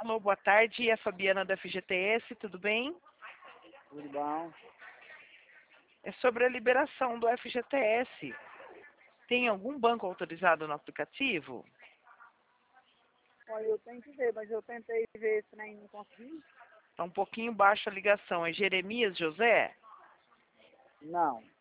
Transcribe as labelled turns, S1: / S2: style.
S1: Alô, boa tarde, é a Fabiana da FGTS, tudo bem?
S2: Tudo bom?
S1: É sobre a liberação do FGTS. Tem algum banco autorizado no aplicativo?
S2: Olha, eu tenho que ver, mas eu tentei ver esse trem e não consegui.
S1: Está um pouquinho baixa a ligação. É Jeremias José?
S2: Não.